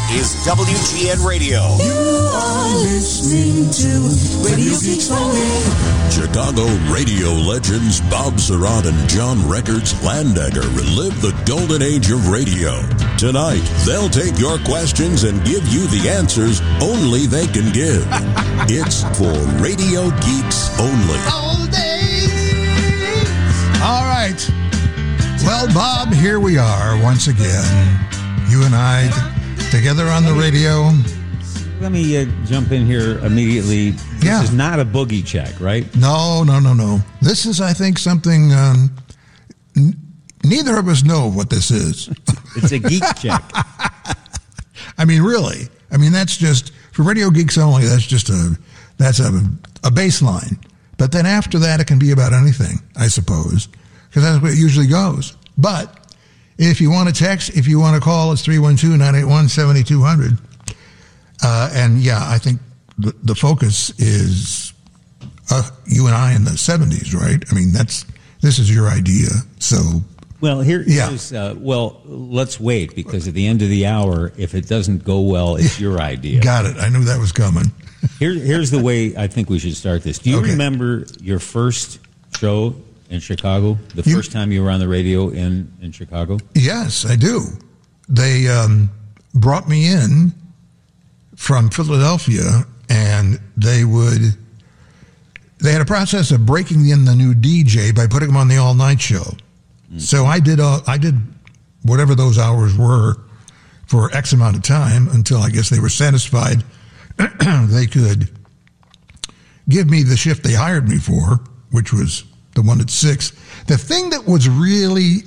is WGN Radio. You are listening to Radio Geeks Only. Chicago radio legends Bob Surratt and John Records Landecker relive the golden age of radio. Tonight, they'll take your questions and give you the answers only they can give. It's for Radio Geeks Only. All day. All right. Well, Bob, here we are once again. You and I together on the radio. Let me jump in here immediately. This is not a boogie check, right? No. This is, I think, something neither of us know what this is. It's a geek check. I mean, really. I mean, that's just, for Radio Geeks Only, that's a baseline. But then after that, it can be about anything, I suppose, because that's where it usually goes. But if you want to text, if you want to call, it's 312-981-7200. And yeah, I think the focus is you and I in the 70s, right? I mean, this is your idea. So, well, here's let's wait, because at the end of the hour, if it doesn't go well, it's your idea. Got it. I knew that was coming. Here's the way I think we should start this. Do you remember your first show in Chicago? The first time you were on the radio in Chicago? Yes, I do. They brought me in from Philadelphia, and they had a process of breaking in the new DJ by putting him on the all-night show. Mm-hmm. So I did whatever those hours were for X amount of time until I guess they were satisfied they could give me the shift they hired me for, which was the one at 6. The thing that was really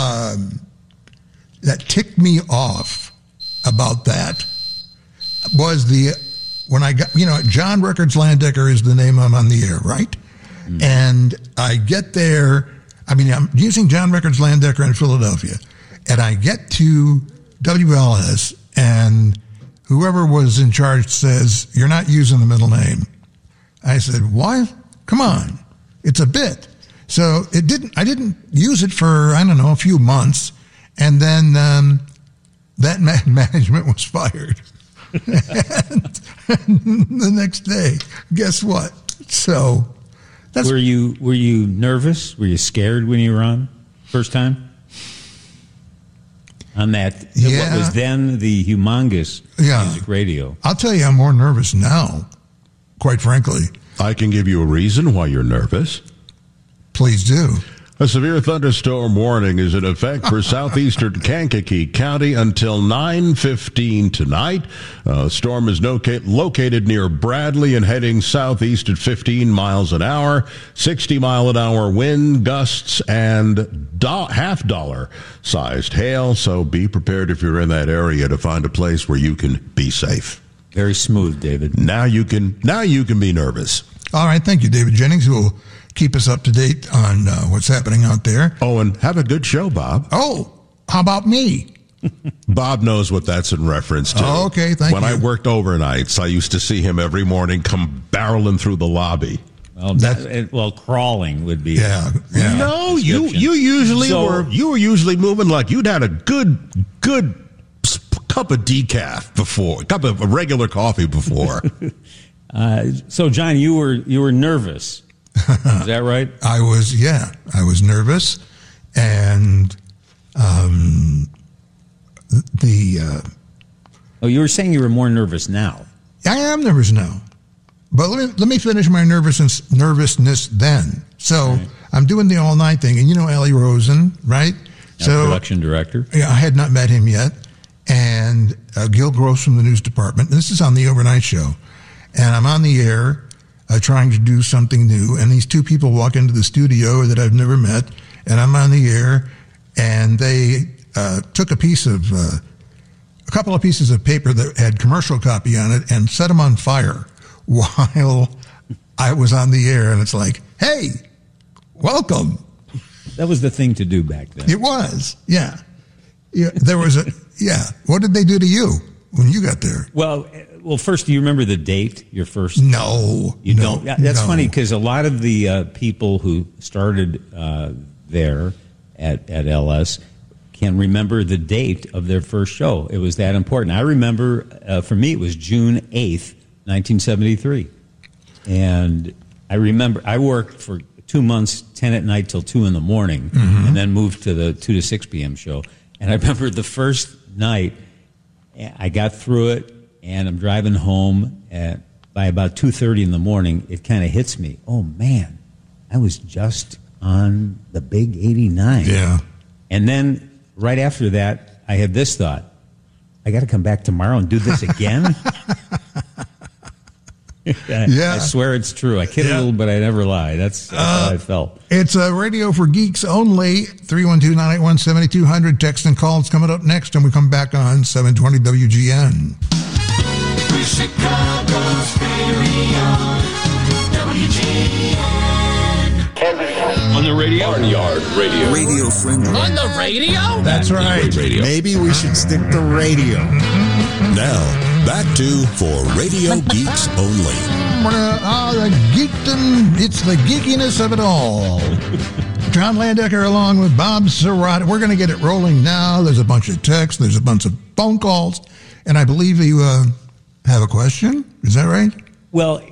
that ticked me off about that was when I got, John Records Landecker is the name I'm on the air, right? Mm. And I get there, I'm using John Records Landecker in Philadelphia, and I get to WLS, and whoever was in charge says, "You're not using the middle name." I said, "What? Come on. It's a bit." So I didn't use it for, a few months, and then that management was fired. and the next day, guess what? So were you nervous? Were you scared when you were on first time? On that, what was then the humongous music radio. I'll tell you, I'm more nervous now, quite frankly. I can give you a reason why you're nervous. Please do. A severe thunderstorm warning is in effect for southeastern Kankakee County until 9:15 tonight. Storm is located near Bradley and heading southeast at 15 miles an hour, 60-mile-an-hour wind gusts, and $50 hail. So be prepared if you're in that area to find a place where you can be safe. Very smooth, David. Now you can be nervous. All right, thank you, David Jennings, who will keep us up to date on what's happening out there. Oh, and have a good show, Bob. Oh, how about me? Bob knows what that's in reference to. Oh, okay, thank you. When I worked overnights, I used to see him every morning come barreling through the lobby. Well, crawling would be. Yeah. No, you usually were usually moving like you'd had a good cup of decaf before, cup of regular coffee before. So, John, you were nervous. Is that right? I was nervous, and you were saying you were more nervous now. I am nervous now, but let me finish my nervousness then. So I'm doing the all night thing, and Ellie Rosen, right? So production director. Yeah, I had not met him yet, and Gil Gross from the news department. This is on the overnight show, and I'm on the air. Trying to do something new, and these two people walk into the studio that I've never met, and I'm on the air, and they took a couple of pieces of paper that had commercial copy on it and set them on fire while I was on the air, and it's like, hey, welcome. That was the thing to do back then. It was, yeah. There was What did they do to you when you got there? Well, first, do you remember the date? Your first? No, you don't. That's funny because a lot of the people who started there at LS can remember the date of their first show. It was that important. I remember, for me, it was June 8th, 1973. And I remember I worked for 2 months, 10 at night till 2 in the morning, and then moved to the 2 to 6 p.m. show. And I remember the first night, I got through it, and I'm driving home. By about 2:30 in the morning, it kind of hits me. Oh, man, I was just on the big 89. Yeah. And then right after that, I had this thought. I got to come back tomorrow and do this again? Yeah. I swear it's true. I kid a little, but I never lie. That's how I felt. It's a Radio for Geeks only. 312-981-7200. Text and calls coming up next, and we come back on 720 WGN. Chicago's radio, WGN. On the radio? Barnyard Radio. Radio friendly. On the radio? That's right. Radio. Maybe we should stick to radio. Now, back to For Radio Geeks Only. The geekdom, it's the geekiness of it all. John Landecker along with Bob Sirott. We're going to get it rolling now. There's a bunch of texts. There's a bunch of phone calls. And I believe you have a question. Is that right? Well,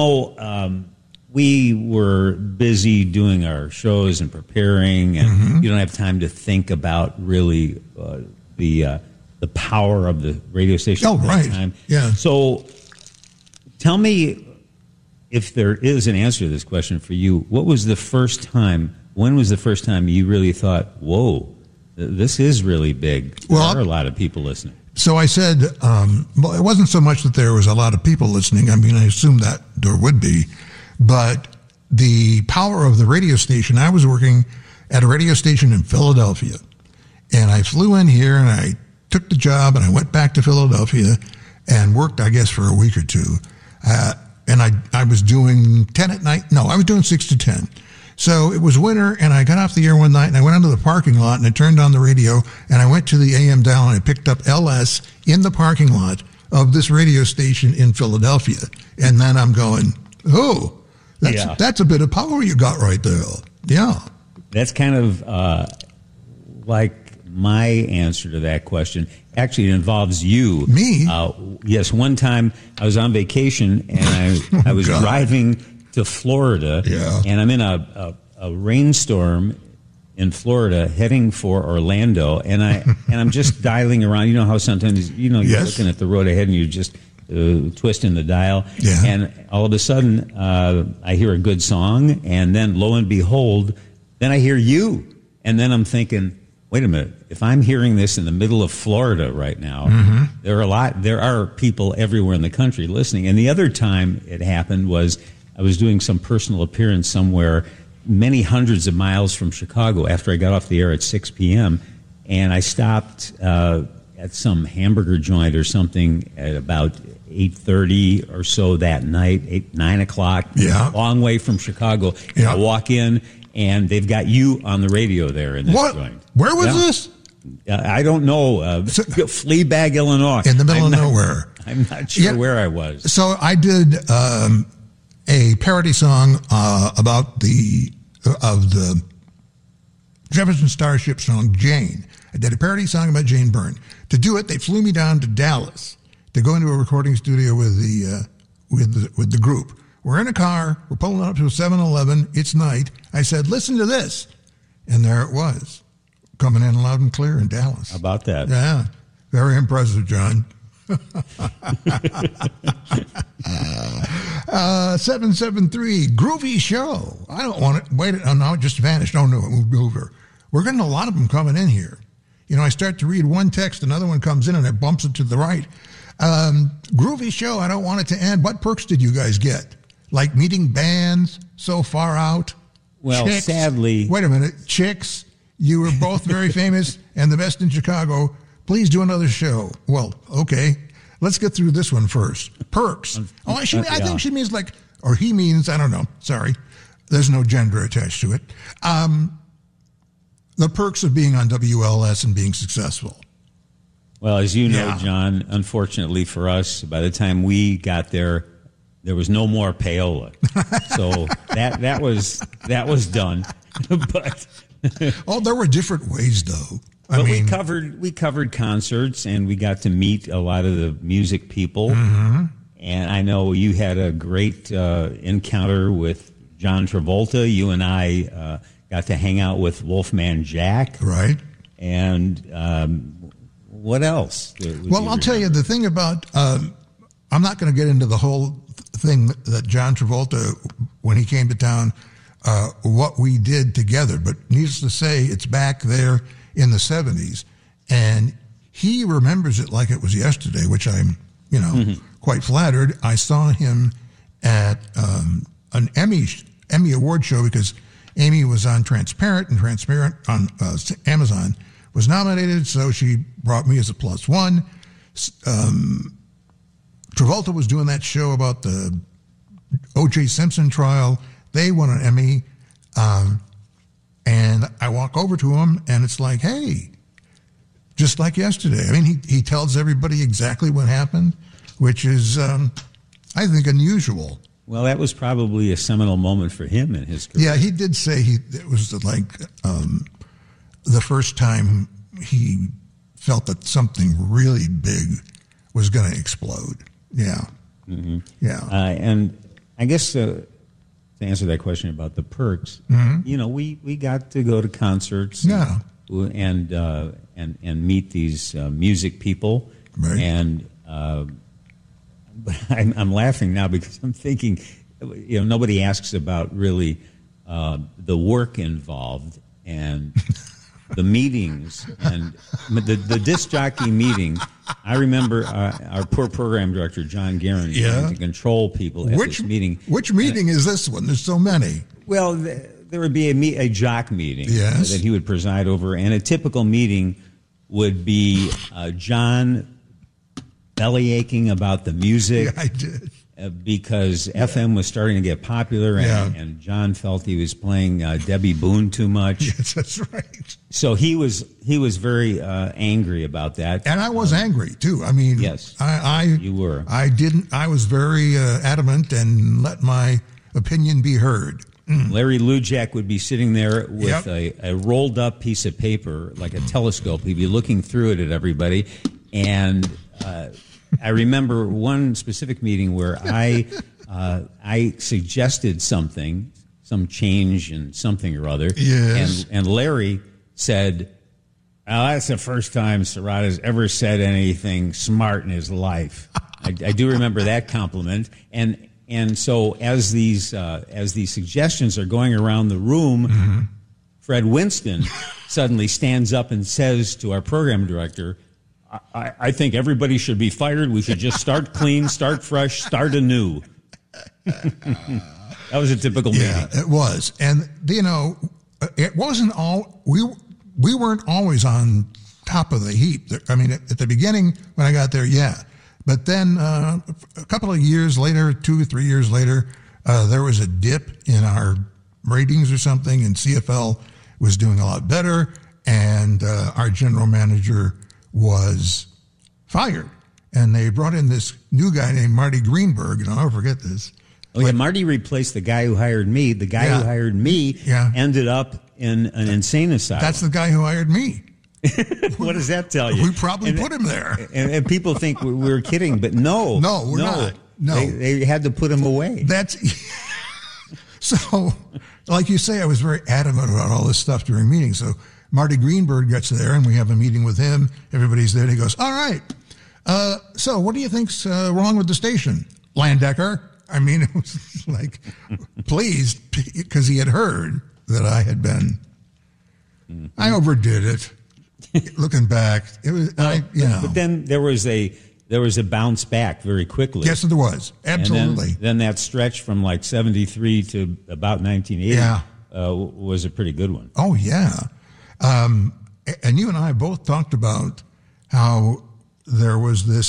we were busy doing our shows and preparing, and you don't have time to think about really the power of the radio station at that time. Yeah. So tell me, if there is an answer to this question for you, when was the first time you really thought, whoa, this is really big? There are a lot of people listening. So I said, well, it wasn't so much that there was a lot of people listening. I mean, I assumed that there would be. But the power of the radio station, I was working at a radio station in Philadelphia. And I flew in here and I took the job and I went back to Philadelphia and worked, I guess, for a week or two. And I was doing 10 at night. No, I was doing 6 to 10. So it was winter, and I got off the air one night, and I went into the parking lot, and I turned on the radio, and I went to the AM dial, and I picked up LS in the parking lot of this radio station in Philadelphia. And then I'm going, oh, that's a bit of power you got right there. Yeah. That's kind of like my answer to that question. Actually, it involves you. Me? Yes, one time I was on vacation, and I was driving to Florida, and I'm in a rainstorm in Florida, heading for Orlando, and I'm just dialing around. You know how sometimes you're looking at the road ahead and you just twisting the dial, and all of a sudden I hear a good song, and then lo and behold, then I hear you, and then I'm thinking, wait a minute, if I'm hearing this in the middle of Florida right now, there are people everywhere in the country listening. And the other time it happened was I was doing some personal appearance somewhere many hundreds of miles from Chicago after I got off the air at 6 p.m., and I stopped at some hamburger joint or something at about 8:30 or so that night, 9 o'clock, long way from Chicago. And I walk in, and they've got you on the radio there in this joint. Where was this? I don't know. Fleabag, Illinois. In the middle of nowhere. I'm not sure where I was. So I did a parody song about the Jefferson Starship song Jane. I did a parody song about Jane Byrne. To do it, they flew me down to Dallas to go into a recording studio with the group. We're in a car. We're pulling up to a 7-Eleven. It's night. I said, "Listen to this," and there it was, coming in loud and clear in Dallas. How about that? Yeah, very impressive, John. 773 Groovy Show. I don't want it. Wait, oh no, it just vanished. Oh no, it moved over. We're getting a lot of them coming in here. You know, I start to read one text, another one comes in, and it bumps it to the right. Groovy Show. I don't want it to end. What perks did you guys get? Like meeting bands so far out? Well, Chicks. Sadly. Wait a minute. Chicks, you were both very famous and the best in Chicago. Please do another show. Well, okay. Let's get through this one first. Perks. I think she means like, or he means, I don't know. Sorry. There's no gender attached to it. The perks of being on WLS and being successsul. Well, as you know, John, unfortunately for us, by the time we got there was no more payola. So that was done. But there were different ways, though. we covered concerts, and we got to meet a lot of the music people. Mm-hmm. And I know you had a great encounter with John Travolta. You and I got to hang out with Wolfman Jack. Right. And what else? Well, I'll tell you the thing about, I'm not going to get into the whole thing that John Travolta, when he came to town, what we did together. But needless to say, it's back there in the 70s. And he remembers it like it was yesterday, which I'm, quite flattered. I saw him at an Emmy Award show because Amy was on Transparent, and Transparent on Amazon was nominated, so she brought me as a plus one. Travolta was doing that show about the O.J. Simpson trial. They won an Emmy, and I walk over to him, and it's like, hey, just like yesterday. I mean, he tells everybody exactly what happened, which is, I think, unusual. Well, that was probably a seminal moment for him in his career. Yeah, he did say it was like the first time he felt that something really big was going to explode. Yeah. Mm-hmm. Yeah. And I guess to answer that question about the perks, we got to go to concerts. Yeah. And meet these music people. Right. And but I'm laughing now because I'm thinking, nobody asks about really the work involved and the meetings and the disc jockey meeting. I remember our poor program director, John Guerin, trying to control people at this meeting. Which meeting is this one? There's so many. Well, there would be a jock meeting that he would preside over, and a typical meeting would be John bellyaching about the music. Yeah, I did. Because FM was starting to get popular, and John felt he was playing Debbie Boone too much. Yes, that's right. So he was very angry about that, and I was angry too. I mean, yes, you were. I was very adamant and let my opinion be heard. Larry Lujak would be sitting there with a rolled up piece of paper, like a telescope. He'd be looking through it at everybody, and I remember one specific meeting where I suggested some change in something or other. Yes. And Larry said, "Oh, that's the first time Serrata's ever said anything smart in his life." I do remember that compliment. And so as these suggestions are going around the room, Fred Winston suddenly stands up and says to our program director, I think everybody should be fired. We should just start clean, start fresh, start anew. That was a typical meeting. Yeah, it was. And, it wasn't all, we weren't always on top of the heap. I mean, at the beginning when I got there, yeah. But then a couple of years later, 2 or 3 years later, there was a dip in our ratings or something, and CFL was doing a lot better, and our general manager was fired. And they brought in this new guy named Marty Greenberg, and I'll never forget this. Oh, yeah, Marty replaced the guy who hired me. The guy who hired me ended up in an insane asylum. That's the guy who hired me. What does that tell you? We probably put him there. And people think we were kidding, but no. No, we're not. No. They had to put him away. That's so, like you say, I was very adamant about all this stuff during meetings. So Marty Greenberg gets there, and we have a meeting with him. Everybody's there, and he goes, all right, so what do you think's wrong with the station, Landecker? I mean, it was like, pleased, because he had heard that I had been, I overdid it. Looking back, it was, But then there was a bounce back very quickly. Yes, there was. Absolutely. And then that stretch from like 73 to about 1980 was a pretty good one. Oh, yeah. And you and I both talked about how there was this,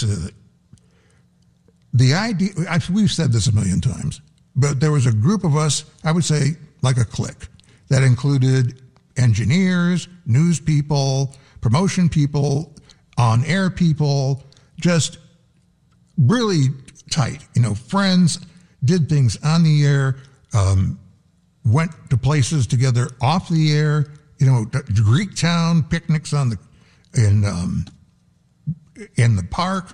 the idea, we've said this a million times, but there was a group of us, I would say like a clique, that included engineers, news people, promotion people, on-air people, just really tight, friends, did things on the air, went to places together off the air, Greek Town, picnics on the in the park.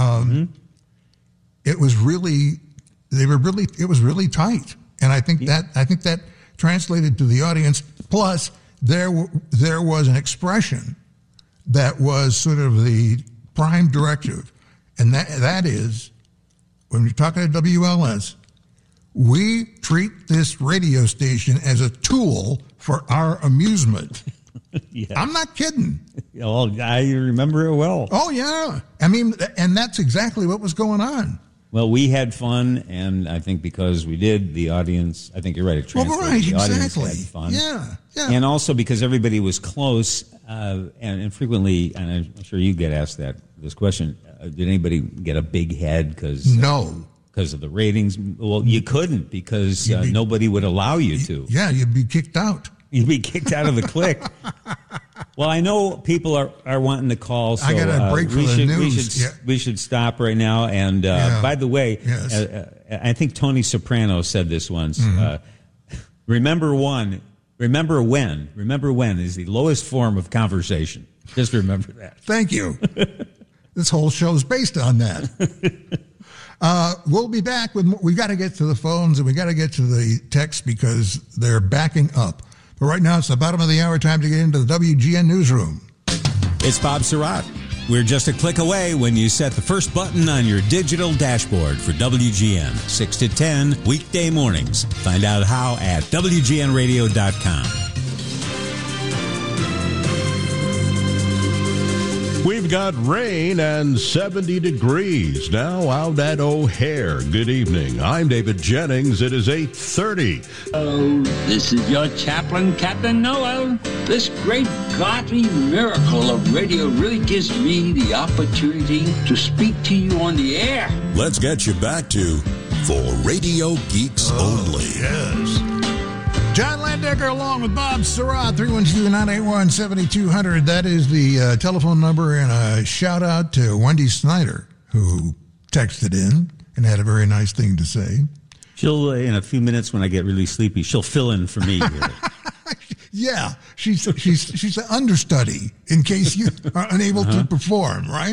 It was really tight, and I think that translated to the audience. Plus, there was an expression that was sort of the prime directive, and that is, when you're talking to WLS, we treat this radio station as a tool for our amusement. Yes. I'm not kidding. Oh, I remember it well. Oh, yeah. I mean, and that's exactly what was going on. Well, we had fun, and I think because we did, the audience, I think you're right, it translated. Well, right, the exactly. audience had fun. Yeah. And also because everybody was close, and frequently, and I'm sure you get asked this question, did anybody get a big head? No. Because of the ratings? Well, you couldn't, because nobody would allow you to. Yeah, you'd be kicked out. You'd be kicked out of the clique. Well, I know people are wanting to call, so I got a break for the news. We should stop right now. And by the way, yes. I think Tony Soprano said this once. Remember when is the lowest form of conversation. Just remember that. Thank you. This whole show is based on that. We'll be back with more. We've got to get to the phones and we got to get to the texts because they're backing up. But right now, it's the bottom of the hour, time to get into the WGN Newsroom. It's Bob Surratt. We're just a click away when you set the first button on your digital dashboard for WGN, 6 to 10, weekday mornings. Find out how at WGNradio.com. We've got rain and 70 degrees now out at O'Hare. Good evening. I'm David Jennings. It is 8:30. Oh, this is your chaplain, Captain Noel. This great godly miracle of radio really gives me the opportunity to speak to you on the air. Let's get you back to For Radio Geeks Only. Yes. John Landecker along with Bob Surratt, 312-981-7200. That is the telephone number, and a shout out to Wendy Snyder, who texted in and had a very nice thing to say. She'll, in a few minutes when I get really sleepy, she'll fill in for me here. Yeah, she's an understudy in case you are unable to perform, right?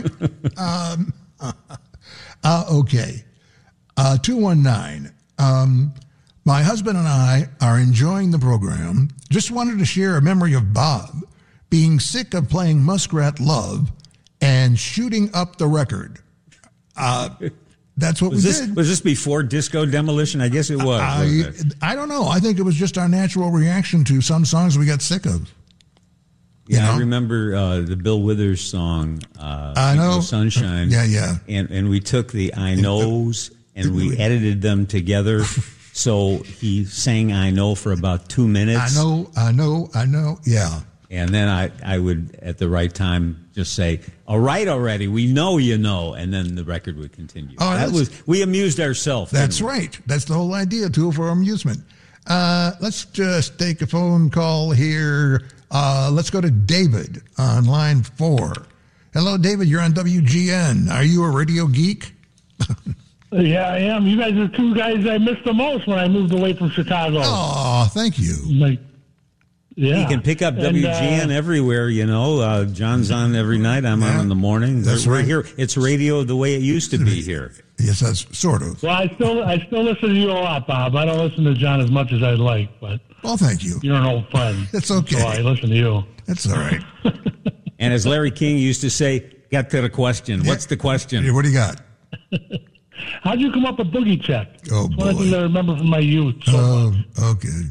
Okay. 219. My husband and I are enjoying the program. Just wanted to share a memory of Bob being sick of playing Muskrat Love and shooting up the record. That's what we did. Was this before Disco Demolition? I guess it was. I don't know. I think it was just our natural reaction to some songs we got sick of. Yeah, I remember the Bill Withers song, I know. Sunshine. Yeah. And we took the I Knows and we edited them together. So he sang I Know for about 2 minutes. I know. Yeah. And then I would, at the right time, just say, all right already, we know you know. And then the record would continue. We amused ourselves. That's right. That's the whole idea, tool for amusement. Let's just take a phone call here. Let's go to David on line 4. Hello, David. You're on WGN. Are you a radio geek? Yeah, I am. You guys are two guys I missed the most when I moved away from Chicago. Oh, thank you. Yeah. You can pick up WGN everywhere, you know. John's on every night. I'm on in the morning. We're here. It's radio the way it used to be here. Yes, that's sort of. Well, I still listen to you a lot, Bob. I don't listen to John as much as I'd like, but well, thank you. You're an old friend. That's okay. So I listen to you. That's all right. And as Larry King used to say, get to the question. What's the question? What do you got? How'd you come up with Boogie Check? Oh, boy. One thing I remember from my youth. Okay.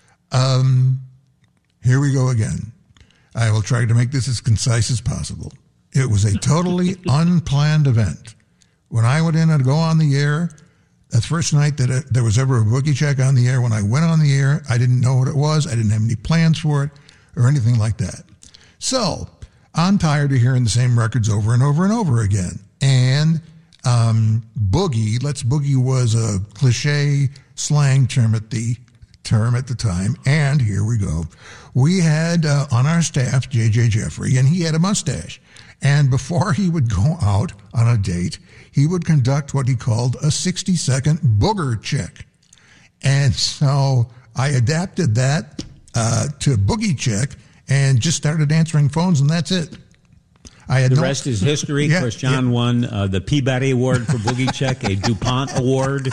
Here we go again. I will try to make this as concise as possible. It was a totally unplanned event. When I went in to go on the air, the first night that there was ever a Boogie Check on the air, when I went on the air, I didn't know what it was. I didn't have any plans for it or anything like that. So I'm tired of hearing the same records over and over and over again. And boogie, Let's Boogie was a cliche slang term at the time. And here we go. We had on our staff, J.J. Jeffrey, and he had a mustache. And before he would go out on a date, he would conduct what he called a 60-second booger check. And so I adapted that to Boogie Check and just started answering phones, and that's it. I had the rest is history. Yeah, of course, John won the Peabody Award for Boogie Check, a DuPont Award.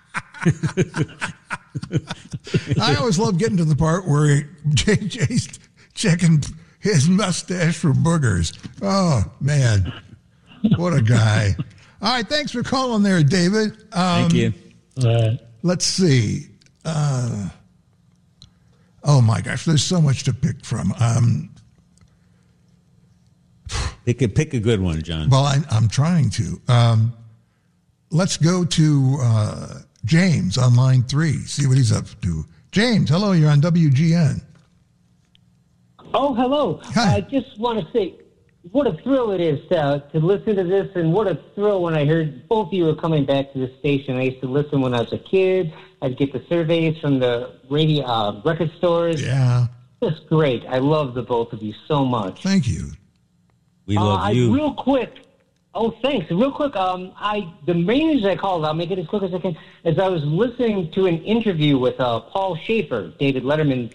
I always love getting to the part where JJ's checking his mustache for boogers. Oh, man. What a guy. All right, thanks for calling there, David. Thank you. Let's see. Oh, my gosh, there's so much to pick from. Pick a good one, John. Well, I'm trying to. Let's go to James on line 3, see what he's up to. James, hello, you're on WGN. Oh, hello. Hi. I just want to say what a thrill it is to listen to this, and what a thrill when I heard both of you were coming back to the station. I used to listen when I was a kid. I'd get the surveys from the radio record stores. Yeah. Just great. I love the both of you so much. Thank you. We love you. Real quick. Oh, thanks. Real quick, the main reason I called, I'll make it as quick as I can, is I was listening to an interview with Paul Schaefer, David Letterman.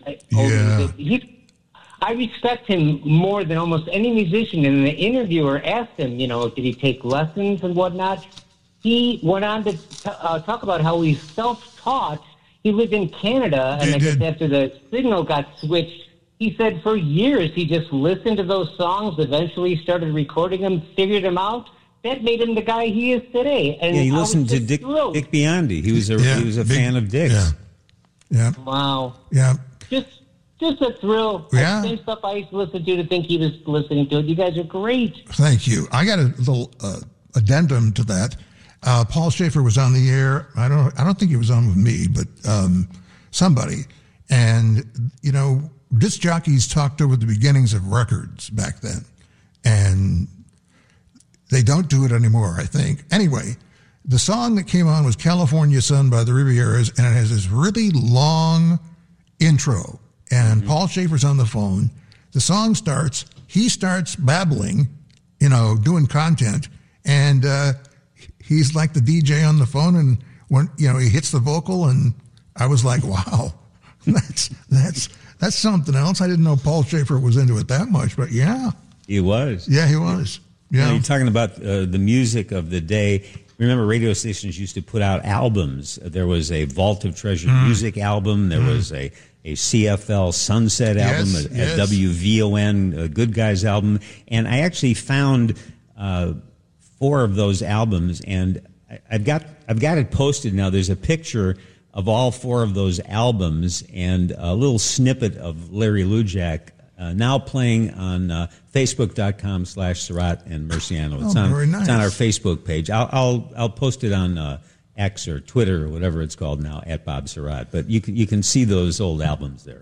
I respect him more than almost any musician, and the interviewer asked him, did he take lessons and whatnot? He went on to talk about how he's self-taught. He lived in Canada, and I guess after the signal got switched, he said for years he just listened to those songs, eventually started recording them, figured them out. That made him the guy he is today. And he listened to Dick Biondi. He was a fan of Dick's. Yeah. Wow. Yeah. Just a thrill. Yeah. The same stuff I used to listen to think he was listening to it. You guys are great. Thank you. I got a little addendum to that. Paul Schaefer was on the air. I don't think he was on with me, but somebody. And, disc jockeys talked over the beginnings of records back then. And they don't do it anymore, I think. Anyway, the song that came on was California Sun by the Rivieras, and it has this really long intro. And Paul Schaefer's on the phone. The song starts. He starts babbling, doing content. And he's like the DJ on the phone. And when, he hits the vocal, and I was like, wow, that's something else. I didn't know Paul Schaefer was into it that much, but yeah. He was. Yeah, he was. Yeah. You're talking about the music of the day. Remember, radio stations used to put out albums. There was a Vault of Treasure music album. There was a CFL Sunset album, a WVON a Good Guys album. And I actually found 4 of those albums, and I've got it posted now. There's a picture of all 4 of those albums and a little snippet of Larry Lujak now playing on Facebook.com/Surratt and Murciano. It's very nice. It's on our Facebook page. I'll post it on X or Twitter or whatever it's called now at Bob Surratt. But you can see those old albums there.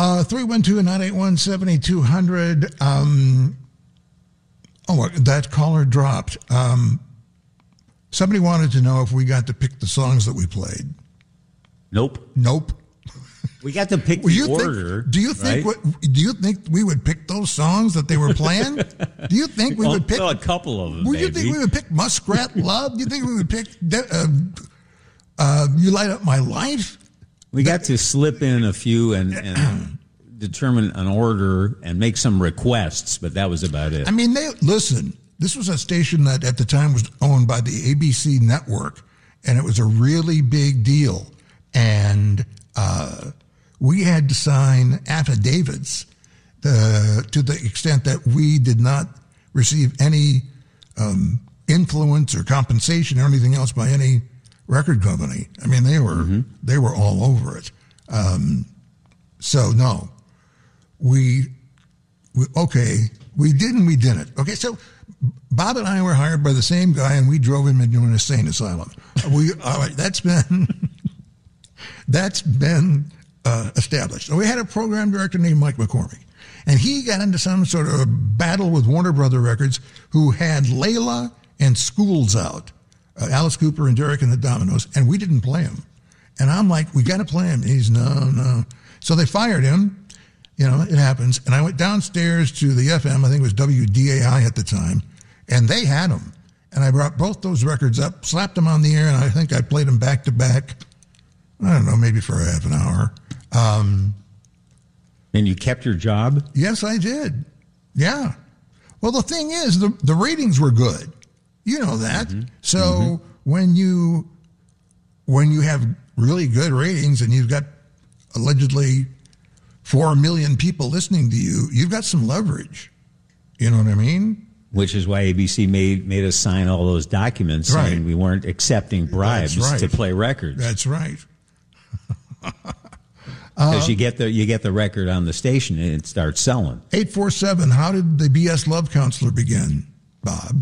312-981-7200. That caller dropped. Somebody wanted to know if we got to pick the songs that we played. Nope. We got to pick the order. Do you think we would pick those songs that they were playing? Do you think we would pick a couple of them? Would you think we would pick Muskrat Love? Do you think we would pick You Light Up My Life? We got to slip in a few and determine an order and make some requests, but that was about it. I mean, listen. This was a station that at the time was owned by the ABC network, and it was a really big deal. And we had to sign affidavits to the extent that we did not receive any influence or compensation or anything else by any record company. I mean, they were all over it. So no, we did and we didn't. Okay, so Bob and I were hired by the same guy, and we drove him into an insane asylum. That's been established. So we had a program director named Mike McCormick, and he got into some sort of battle with Warner Brother Records, who had Layla and Schools out, Alice Cooper and Derek and the Dominoes, and we didn't play him. And I'm like, we got to play him. And he's no. So they fired him. It happens. And I went downstairs to the FM, I think it was WDAI at the time, and they had him. And I brought both those records up, slapped them on the air, and I think I played them back to back. I don't know, maybe for a half an hour. And you kept your job? Yes, I did. Yeah. Well, the thing is, the ratings were good. You know that. Mm-hmm. So when you have really good ratings and you've got allegedly 4 million people listening to you, you've got some leverage. You know what I mean? Which is why ABC made us sign all those documents saying we weren't accepting bribes to play records. That's right. Because you get the record on the station and it starts selling. 847. How did the BS Love Counselor begin, Bob?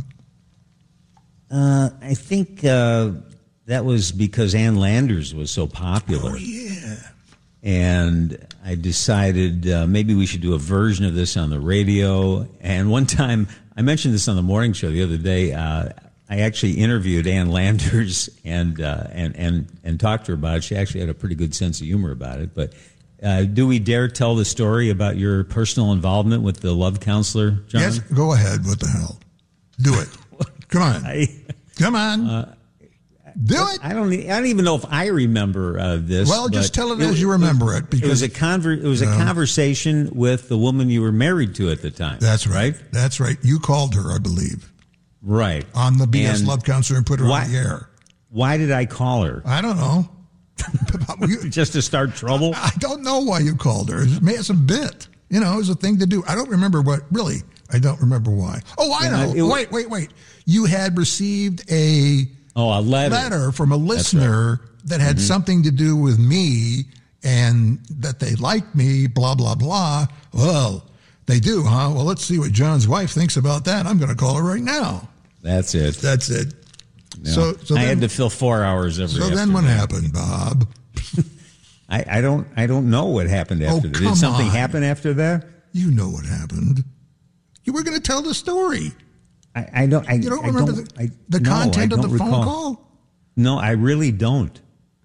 I think that was because Ann Landers was so popular. Oh yeah. And I decided maybe we should do a version of this on the radio. And one time, I mentioned this on the morning show the other day. I actually interviewed Ann Landers and talked to her about it. She actually had a pretty good sense of humor about it. But do we dare tell the story about your personal involvement with the Love Counselor, John? Yes, go ahead. What the hell? Do it. Come on. Come on. Do it. I don't even know if I remember this. Well, just tell it as you remember it. Because it was a conversation with the woman you were married to at the time. That's right. That's right. You called her, I believe. Right. On the BS Love Counselor and put her on the air. Why did I call her? I don't know. Just to start trouble? I don't know why you called her. It's a bit. It was a thing to do. I don't remember I don't remember why. Oh, I know. Wait. You had received a letter from a listener that had something to do with me and that they liked me, blah, blah, blah. Well, they do, huh? Well, let's see what John's wife thinks about that. I'm going to call her right now. That's it. No. So I had to fill 4 hours every afternoon. So then what happened, Bob? I don't know what happened after that. Did something happen after that? You know what happened. You were going to tell the story. I don't. You don't remember the content of the phone call? No, I really don't.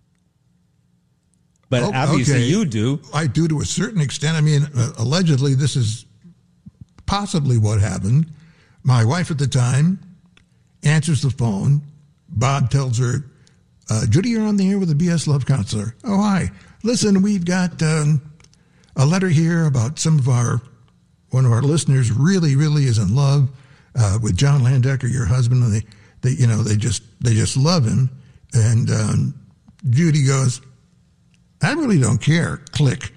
But obviously you do. I do to a certain extent. I mean, allegedly, this is possibly what happened. My wife at the time answers the phone. Bob tells her, Judy, you're on the air with the BS Love Counselor. Oh, hi. Listen, we've got a letter here about one of our listeners really, really is in love with John Landecker, your husband, and they just love him. And Judy goes, I really don't care. Click.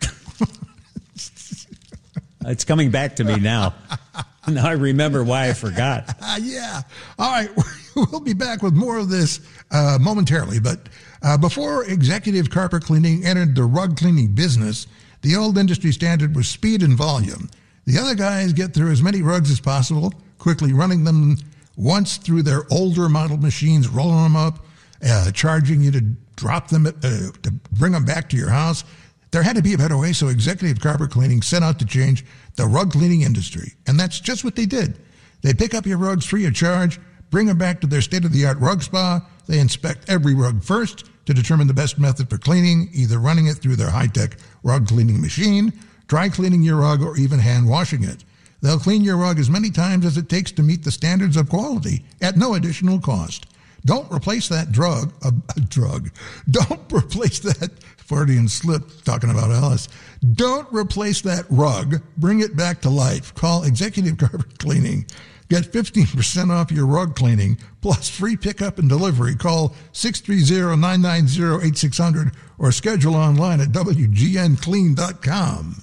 It's coming back to me now. Now I remember why I forgot. Yeah. All right. We'll be back with more of this momentarily. But before Executive Carpet Cleaning entered the rug cleaning business, the old industry standard was speed and volume. The other guys get through as many rugs as possible, quickly running them once through their older model machines, rolling them up, charging you to drop them, to bring them back to your house. There had to be a better way, so Executive Carpet Cleaning set out to change the rug cleaning industry. And that's just what they did. They pick up your rugs free of charge, bring them back to their state-of-the-art rug spa. They inspect every rug first to determine the best method for cleaning, either running it through their high-tech rug cleaning machine, dry cleaning your rug, or even hand washing it. They'll clean your rug as many times as it takes to meet the standards of quality at no additional cost. Don't replace that drug. Don't replace that Freudian slip talking about Alice. Don't replace that rug. Bring it back to life. Call Executive Carpet Cleaning. Get 15% off your rug cleaning, plus free pickup and delivery. Call 630-990-8600 or schedule online at WGNClean.com.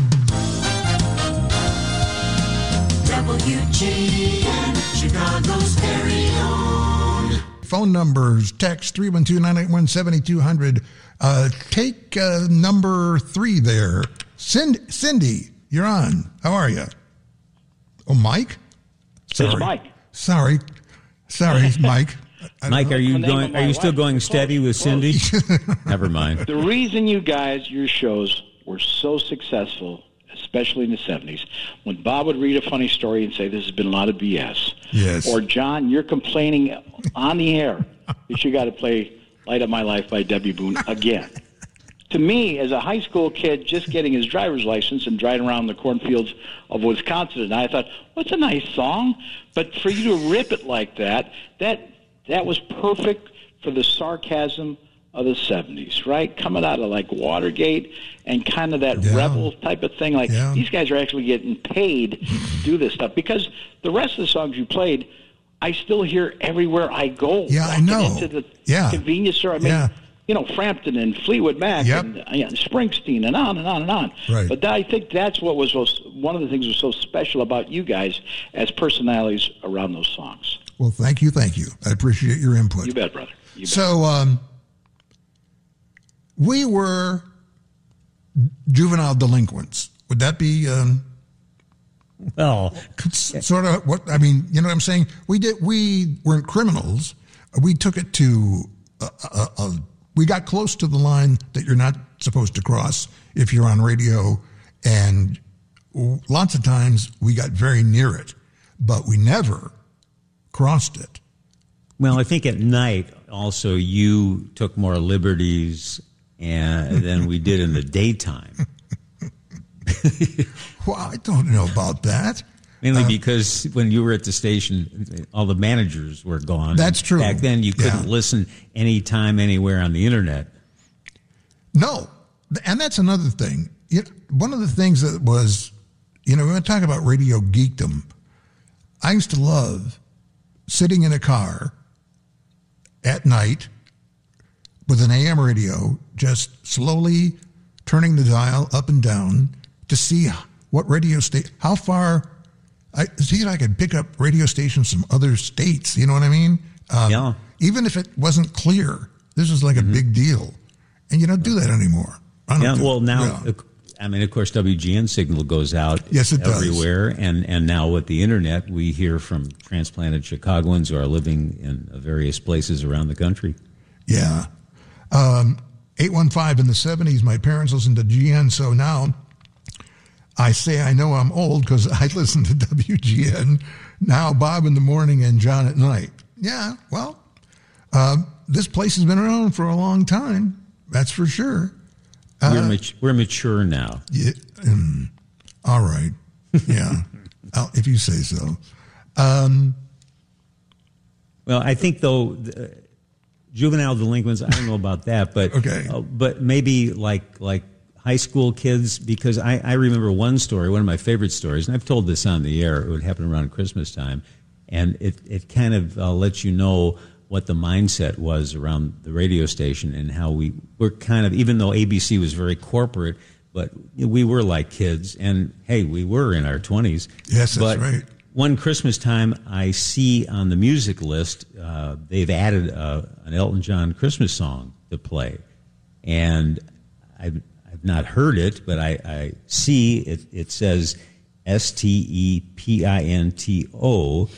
WGN, Chicago's very own. Phone numbers, text 312-981-7200. Take number 3 there. Cindy, you're on. How are you? Oh, Mike? It's Mike. Sorry, Mike. Mike, are you still going steady with Cindy? Never mind. The reason your shows were so successful, especially in the 70s, when Bob would read a funny story and say, this has been a lot of BS. Yes. Or, John, you're complaining on the air that you got to play Light Up My Life by Debbie Boone again. To me, as a high school kid just getting his driver's license and driving around the cornfields of Wisconsin, and I thought, what's a nice song? But for you to rip it like that was perfect for the sarcasm of the 70s, right? Coming out of like Watergate and kind of that rebel type of thing. Like these guys are actually getting paid to do this stuff, because the rest of the songs you played, I still hear everywhere I go. Yeah, I know. Into the convenience store. I mean, you know, Frampton and Fleetwood Mac and Springsteen and on and on and on. Right. But I think that's what was one of the things that was so special about you guys as personalities around those songs. Well, thank you. I appreciate your input. You bet, brother. You bet. So we were juvenile delinquents. Would that be well, sort of what I mean? You know what I'm saying? We weren't criminals. We took it to we got close to the line that you're not supposed to cross if you're on radio, and lots of times we got very near it, but we never crossed it. Well, I think at night also you took more liberties than we did in the daytime. Well, I don't know about that. Mainly because when you were at the station, all the managers were gone. That's true. Back then, you couldn't listen anytime, anywhere on the internet. No, and that's another thing. One of the things that was, when we talk about radio geekdom, I used to love sitting in a car at night with an AM radio, just slowly turning the dial up and down to see what radio station, how far. See if I could pick up radio stations from other states. You know what I mean? Even if it wasn't clear, this was like a big deal. And you don't do that anymore. Now, I mean, of course, WGN signal goes out everywhere. And now with the internet, we hear from transplanted Chicagoans who are living in various places around the country. Yeah. 815 in the 70s, my parents listened to GN, so now I say I know I'm old because I listen to WGN now, Bob in the morning and John at night. Yeah, well, this place has been around for a long time. That's for sure. We're mature now. Yeah, all right. Yeah, if you say so. Well, I think, though, juvenile delinquents, I don't know about that, but but maybe like high school kids, because I remember one story, one of my favorite stories, and I've told this on the air. It would happen around Christmas time, and it kind of lets you know what the mindset was around the radio station and how we were kind of, even though ABC was very corporate, but we were like kids, and hey, we were in our 20s. Yes, that's right. One Christmas time, I see on the music list, they've added an Elton John Christmas song to play, and I've not heard it, but I see it says STEPINTO,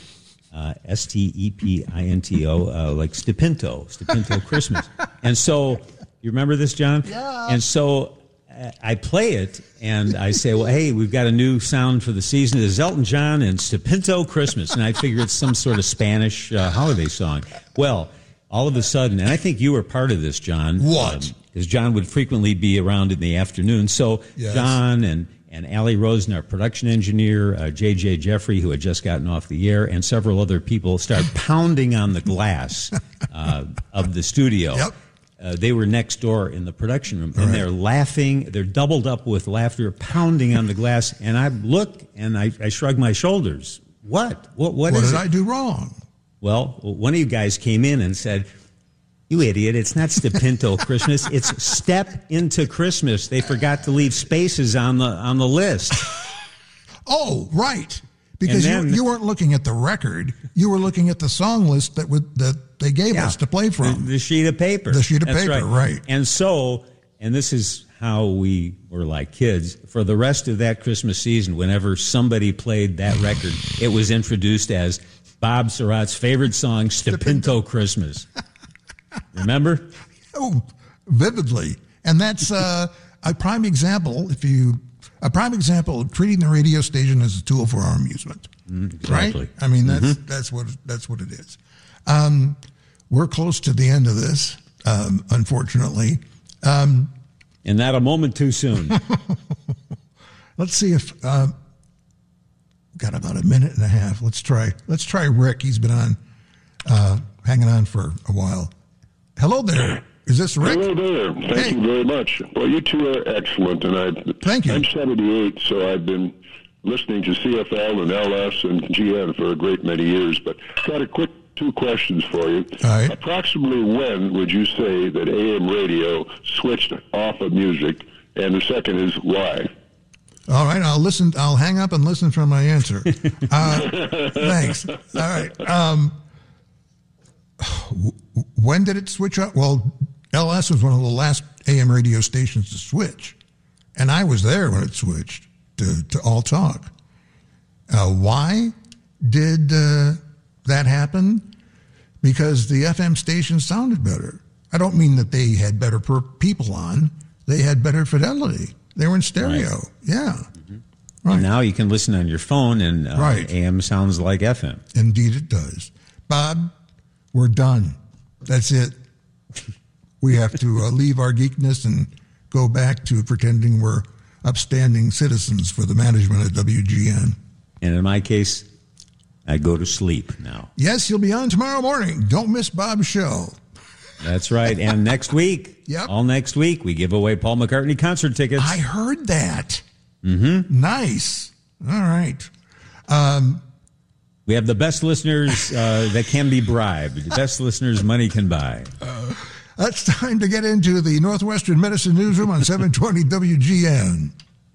STEPINTO, like Stepinto Christmas. And so, you remember this, John? Yeah. And so I play it, and I say, well, hey, we've got a new sound for the season. It's Elton John and Stepinto Christmas. And I figure it's some sort of Spanish holiday song. Well, all of a sudden, and I think you were part of this, John. What? Because John would frequently be around in the afternoon. So John and Allie Rosen, our production engineer, J.J. Jeffrey, who had just gotten off the air, and several other people start pounding on the glass of the studio. Yep. They were next door in the production room, and they're laughing. They're doubled up with laughter, pounding on the glass. And I look, and I shrug my shoulders. What did I do wrong? Well, one of you guys came in and said, "You idiot, it's not Stepinto Christmas, it's Step Into Christmas. They forgot to leave spaces on the list." Oh, right. Because you weren't looking at the record. You were looking at the song list that they gave us to play from. The sheet of paper. The sheet of That's paper, right. And so, and this is how we were like kids, for the rest of that Christmas season, whenever somebody played that record, it was introduced as Bob Surratt's favorite song, Stepinto Christmas. Remember? Oh, vividly. And that's a prime example, of treating the radio station as a tool for our amusement. Exactly. Right? I mean, that's what it is. We're close to the end of this, unfortunately. And not a moment too soon. Let's see if got about a minute and a half. Let's try Rick. He's been on hanging on for a while. Hello there. Is this Rick? Hello there. Thank you very much. Well, you two are excellent, and Thank you. I'm 78, so I've been listening to CFL and LS and GN for a great many years, but got a quick 2 questions for you. All right. Approximately when would you say that AM radio switched off of music? And the second is why? All right, I'll listen. I'll hang up and listen for my answer. Thanks. All right. When did it switch up? Well, LS was one of the last AM radio stations to switch, and I was there when it switched to All Talk. Why did that happen? Because the FM station sounded better. I don't mean that they had better people on. They had better fidelity. They were in stereo. Right. Yeah. Mm-hmm. Right. And now you can listen on your phone, and AM sounds like FM. Indeed it does. Bob, we're done. That's it. We have to leave our geekness and go back to pretending we're upstanding citizens for the management of WGN. And in my case, I go to sleep now. Yes, you'll be on tomorrow morning. Don't miss Bob's show. That's right. And next week, all next week, we give away Paul McCartney concert tickets. I heard that. Mm-hmm. Nice. All right. We have the best listeners that can be bribed. The best listeners money can buy. That's time to get into the Northwestern Medicine Newsroom on 720 WGN.